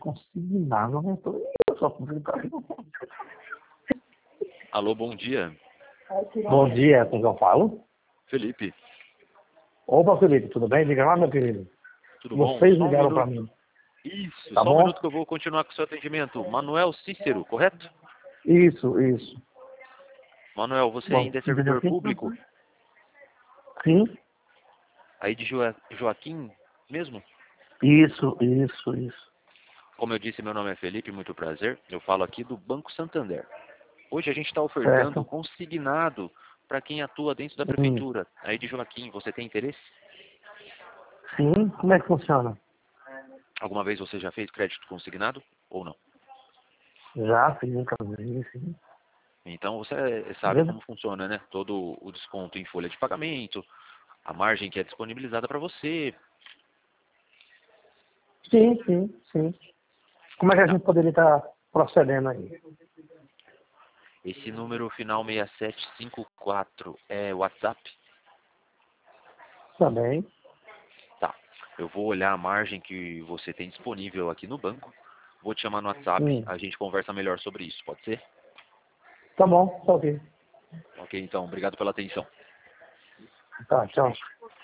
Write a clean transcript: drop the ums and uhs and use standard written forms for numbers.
consignado, né? Eu só Alô, bom dia. Bom dia, com quem eu falo? Felipe, Opa, Felipe, tudo bem? Liga lá, meu querido. tudo bom? Vocês Só um ligaram para minuto. mim, Isso, tá só um bom? minuto que eu vou continuar com o seu atendimento. Manuel Cícero, correto? Isso. Manuel, você Bom, ainda é entendeu servidor aqui? público Sim, aí de Joaquim mesmo? isso. Como eu disse, meu nome é Felipe, muito prazer. Eu falo aqui do Banco Santander. Hoje a gente está ofertando Certo. consignado para quem atua dentro da Hum. prefeitura. Aí de Joaquim, você tem interesse? Sim, como é que funciona? Alguma vez você já fez crédito consignado ou não? Já fiz um caminho, sim. Então você sabe Beleza? como funciona, né? Todo o desconto em folha de pagamento, a margem que é disponibilizada para você. Sim. Como é que a Tá. gente poderia estar procedendo aí? Esse número final 6754 é WhatsApp? Também. Tá. Eu vou olhar a margem que você tem disponível aqui no banco. Vou te chamar no WhatsApp, Hum. a gente conversa melhor sobre isso, pode ser? Tá bom, tá ok. Ok, então, obrigado pela atenção. Tá, tchau.